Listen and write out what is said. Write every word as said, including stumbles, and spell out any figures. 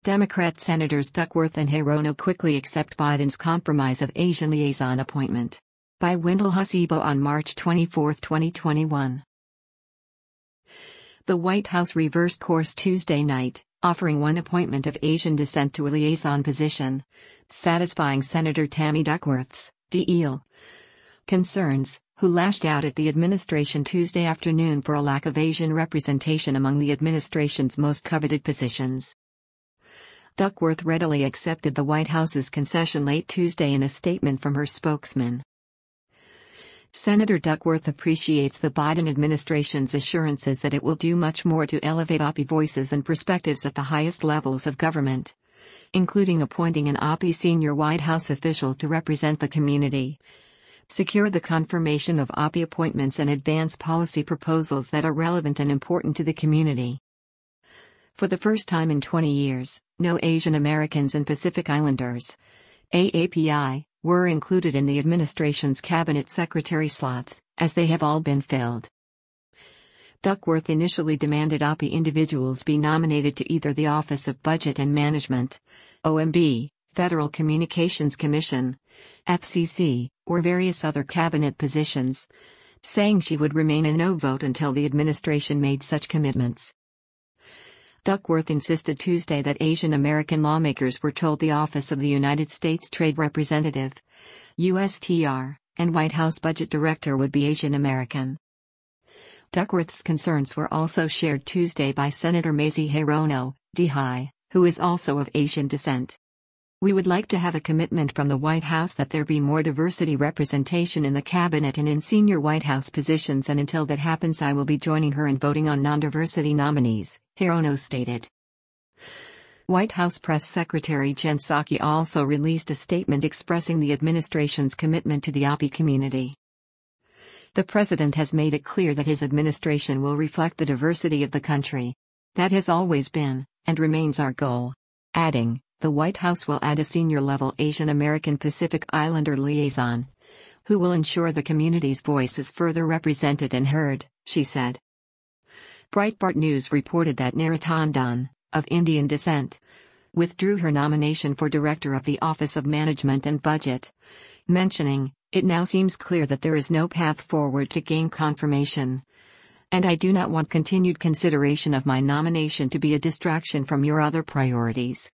Democrat Senators Duckworth and Hirono quickly accept Biden's compromise of Asian liaison appointment. By Wendell Hasebo on March twenty-fourth, twenty twenty-one. The White House reversed course Tuesday night, offering one appointment of Asian descent to a liaison position, satisfying Senator Tammy Duckworth's D L concerns, who lashed out at the administration Tuesday afternoon for a lack of Asian representation among the administration's most coveted positions. Duckworth readily accepted the White House's concession late Tuesday in a statement from her spokesman. Senator Duckworth appreciates the Biden administration's assurances that it will do much more to elevate O P I voices and perspectives at the highest levels of government, including appointing an O P I senior White House official to represent the community, secure the confirmation of O P I appointments, and advance policy proposals that are relevant and important to the community. For the first time in twenty years, no Asian Americans and Pacific Islanders, A A P I, were included in the administration's cabinet secretary slots, as they have all been filled. Duckworth initially demanded O P I individuals be nominated to either the Office of Budget and Management, O M B, Federal Communications Commission, F C C, or various other cabinet positions, saying she would remain a no vote until the administration made such commitments. Duckworth insisted Tuesday that Asian American lawmakers were told the Office of the United States Trade Representative, U S T R, and White House Budget Director would be Asian American. Duckworth's concerns were also shared Tuesday by Senator Mazie Hirono, D H I, who is also of Asian descent. We would like to have a commitment from the White House that there be more diversity representation in the cabinet and in senior White House positions, and until that happens I will be joining her in voting on non-diversity nominees, Hirono stated. White House Press Secretary Jen Psaki also released a statement expressing the administration's commitment to the O P I community. The president has made it clear that his administration will reflect the diversity of the country. That has always been, and remains our goal. Adding, the White House will add a senior-level Asian American Pacific Islander liaison, who will ensure the community's voice is further represented and heard, she said. Breitbart News reported that Nara Tandon, of Indian descent, withdrew her nomination for Director of the Office of Management and Budget, mentioning, "It now seems clear that there is no path forward to gain confirmation, and I do not want continued consideration of my nomination to be a distraction from your other priorities."